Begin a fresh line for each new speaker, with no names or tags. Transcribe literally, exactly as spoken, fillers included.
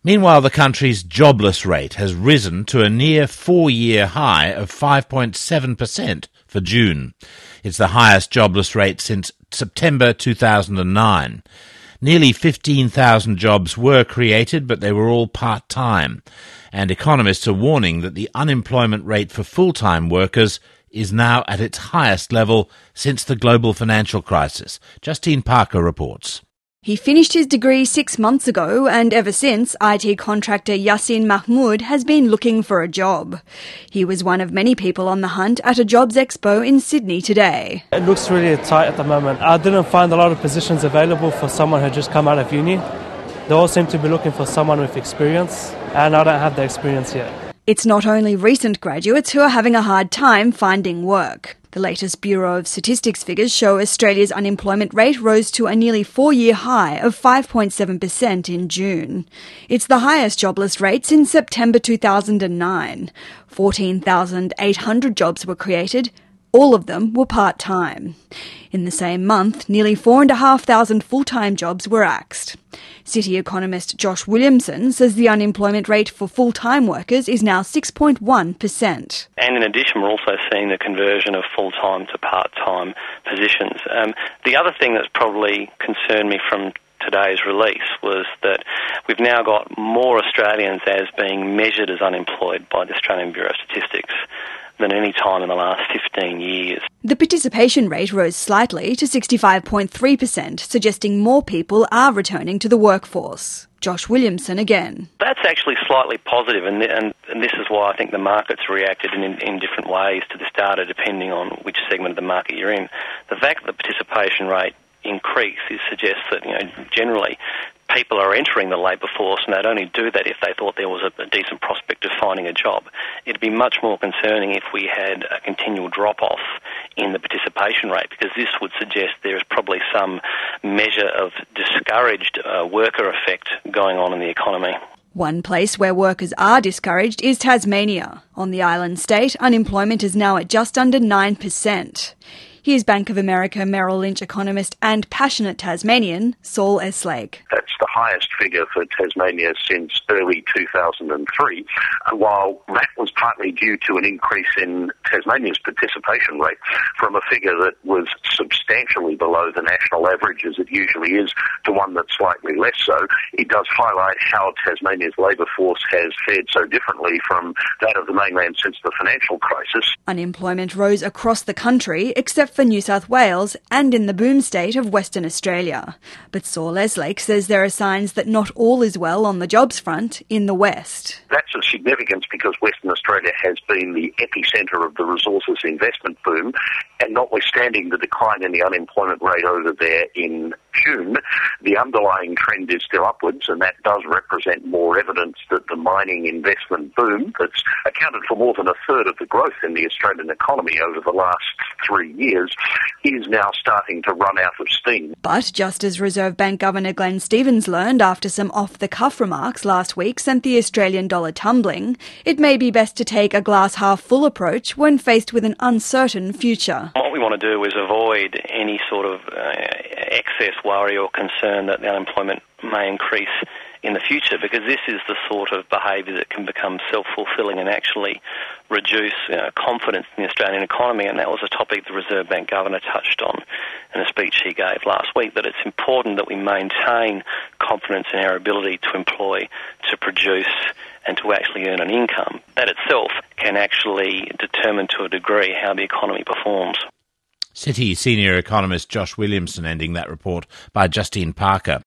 Meanwhile, the country's jobless rate has risen to a near four-year high of five point seven percent for June. It's the highest jobless rate since September two thousand nine. Nearly fifteen thousand jobs were created, but they were all part-time. And economists are warning that the unemployment rate for full-time workers is now at its highest level since the global financial crisis. Justine Parker reports.
He finished his degree six months ago, and ever since, I T contractor Yassin Mahmood has been looking for a job. He was one of many people on the hunt at a jobs expo in Sydney today.
It looks really tight at the moment. I didn't find a lot of positions available for someone who just come out of uni. They all seem to be looking for someone with experience, and I don't have the experience yet.
It's not only recent graduates who are having a hard time finding work. The latest Bureau of Statistics figures show Australia's unemployment rate rose to a nearly four-year high of five point seven percent in June. It's the highest jobless rate since September two thousand nine. fourteen thousand eight hundred jobs were created. All of them were part-time. In the same month, nearly four thousand five hundred full-time jobs were axed. City economist Josh Williamson says the unemployment rate for full-time workers is now six point one percent.
And in addition, we're also seeing the conversion of full-time to part-time positions. Um, the other thing that's probably concerned me from today's release was that we've now got more Australians as being measured as unemployed by the Australian Bureau of Statistics than any time in the last fifteen years.
The participation rate rose slightly to sixty-five point three percent, suggesting more people are returning to the workforce. Josh Williamson again.
That's actually slightly positive, and, and, and this is why I think the market's reacted in, in different ways to this data depending on which segment of the market you're in. The fact that the participation rate increase is suggests that, you know, generally people are entering the labour force, and they'd only do that if they thought there was a, a decent prospect of finding a job. It'd be much more concerning if we had a continual drop-off in the participation rate, because this would suggest there is probably some measure of discouraged uh, worker effect going on in the economy.
One place where workers are discouraged is Tasmania. On the island state, unemployment is now at just under nine percent. Here's Bank of America Merrill Lynch economist and passionate Tasmanian, Saul Eslake.
That's the highest figure for Tasmania since early two thousand three, while that was partly due to an increase in Tasmania's participation rate from a figure that was substantially below the national average, as it usually is, to one that's slightly less so. It does highlight how Tasmania's labour force has fared so differently from that of the mainland since the financial crisis.
Unemployment rose across the country, except for New South Wales and in the boom state of Western Australia. But Saul Eslake says there are signs that not all is well on the jobs front in the West.
That's of significance because Western Australia has been the epicentre of the resources investment boom, and notwithstanding the decline in the unemployment rate over there in June, the underlying trend is still upwards, and that does represent more evidence that the mining investment boom, that's accounted for more than a third of the growth in the Australian economy over the last three years, is now starting to run out of steam.
But just as Reserve Bank Governor Glenn Stevens learned after some off-the-cuff remarks last week sent the Australian dollar tumbling, it may be best to take a glass-half-full approach when faced with an uncertain future.
What we want to do is avoid any sort of uh, excess worry or concern that the unemployment may increase in the future, because this is the sort of behaviour that can become self-fulfilling and actually reduce you know, confidence in the Australian economy, and that was a topic the Reserve Bank Governor touched on in a speech he gave last week, that it's important that we maintain confidence in our ability to employ, to produce and to actually earn an income. That itself can actually determine to a degree how the economy performs.
City senior economist Josh Williamson ending that report by Justine Parker.